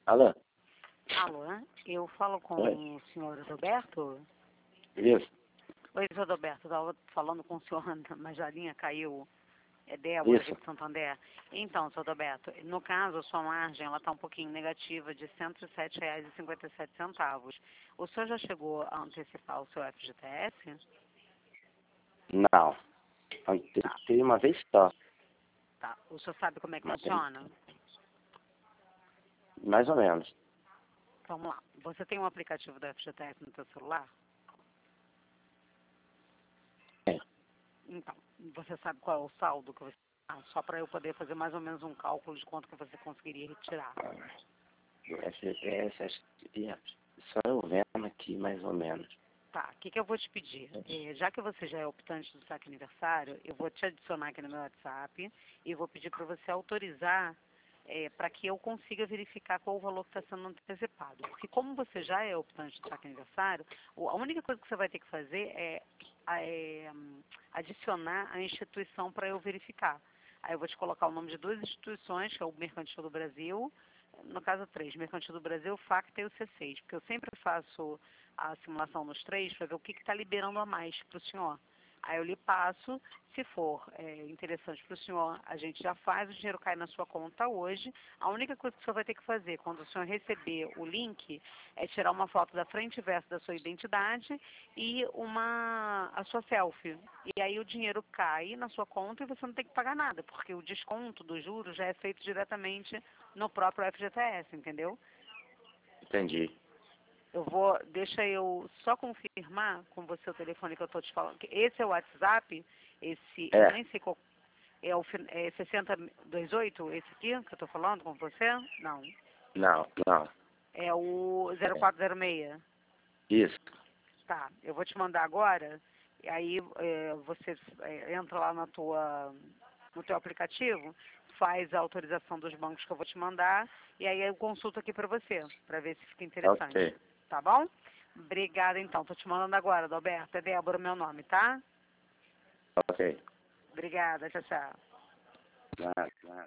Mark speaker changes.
Speaker 1: Alô?
Speaker 2: Alô, eu falo com
Speaker 1: Oi.
Speaker 2: o senhor Roberto?
Speaker 1: Isso.
Speaker 2: Oi, senhor Roberto, estava falando com o senhor, mas a linha caiu. É Débora, aqui
Speaker 1: Isso.
Speaker 2: de Santander. Então, senhor Roberto, no caso, a sua margem ela está um pouquinho negativa de R$ 107,57. O senhor já chegou a antecipar o seu FGTS?
Speaker 1: Não.
Speaker 2: Tá,
Speaker 1: Antecipei uma vez só.
Speaker 2: tá. O senhor sabe como é que
Speaker 1: Mas tem-
Speaker 2: funciona?
Speaker 1: Mais ou menos.
Speaker 2: Vamos lá. Você tem um aplicativo do FGTS no seu celular?
Speaker 1: É.
Speaker 2: Então, você sabe qual é o saldo que você... só para eu poder fazer mais ou menos um cálculo de quanto que você conseguiria retirar.
Speaker 1: Do FPS, acho que só eu vendo aqui mais ou menos.
Speaker 2: Tá, o que eu vou te pedir? Já que você já é optante do saque aniversário, eu vou te adicionar aqui no meu WhatsApp e vou pedir para você autorizar para que eu consiga verificar qual o valor que está sendo antecipado. Porque como você já é optante do saque aniversário, a única coisa que você vai ter que fazer é adicionar a instituição para eu verificar. Aí eu vou te colocar o nome de duas instituições, que é o Mercantil do Brasil, no caso três, Mercantil do Brasil, Facta e o C6, porque eu sempre faço a simulação nos três para ver o que está liberando a mais para o senhor. Aí eu lhe passo, se for interessante para o senhor, a gente já faz, o dinheiro cai na sua conta hoje. A única coisa que o senhor vai ter que fazer quando o senhor receber o link é tirar uma foto da frente e verso da sua identidade e a sua selfie. E aí o dinheiro cai na sua conta e você não tem que pagar nada, porque o desconto do juros já é feito diretamente no próprio FGTS, entendeu?
Speaker 1: Entendi.
Speaker 2: Deixa eu só confirmar com você o telefone que eu estou te falando. Esse é o WhatsApp, eu
Speaker 1: É.
Speaker 2: nem sei qual, é 6028, esse aqui que eu estou falando com você? Não,
Speaker 1: Não, não.
Speaker 2: é o
Speaker 1: É.
Speaker 2: 0406.
Speaker 1: Isso.
Speaker 2: Tá, eu vou te mandar agora, e aí você entra lá no teu aplicativo, faz a autorização dos bancos que eu vou te mandar, e aí eu consulto aqui para você, para ver se fica interessante.
Speaker 1: Ok.
Speaker 2: Tá bom? Obrigada, então. Tô te mandando agora, Adalberto. É Débora meu nome, tá?
Speaker 1: Ok.
Speaker 2: Obrigada. Tchau, tchau.
Speaker 1: Nada, nada.